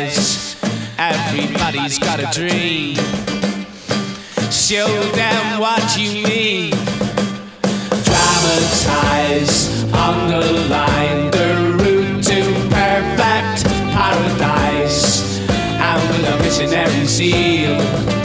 ties. Everybody's got a dream. Show them what you mean. Dramatize, underline the route to perfect paradise. And with a missionary zeal,